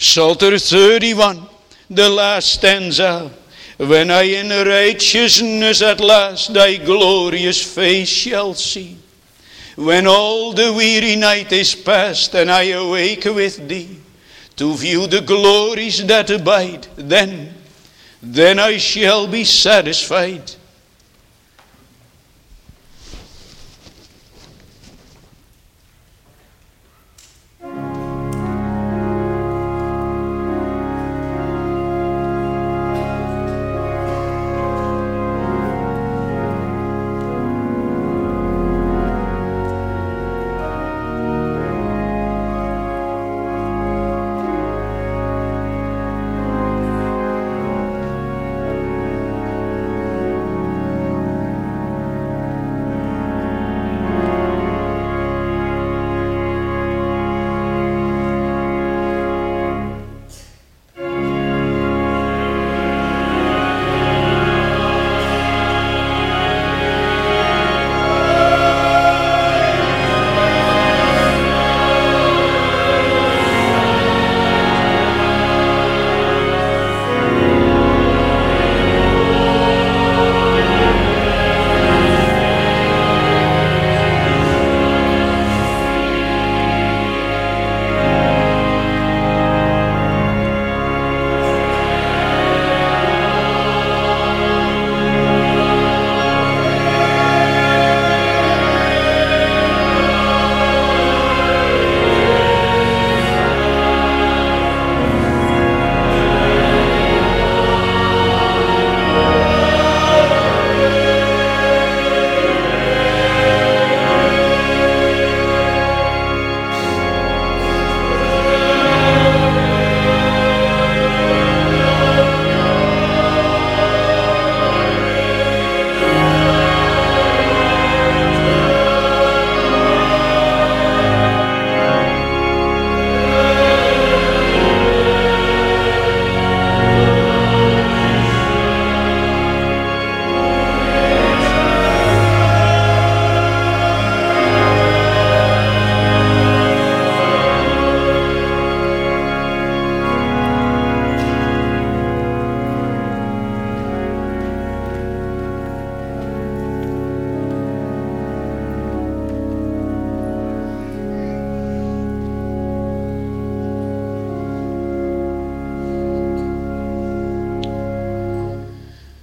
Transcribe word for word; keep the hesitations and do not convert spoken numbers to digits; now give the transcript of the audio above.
Psalter thirty-one, the last stanza. When I in righteousness at last thy glorious face shall see. When all the weary night is past and I awake with thee, to view the glories that abide, then, then I shall be satisfied.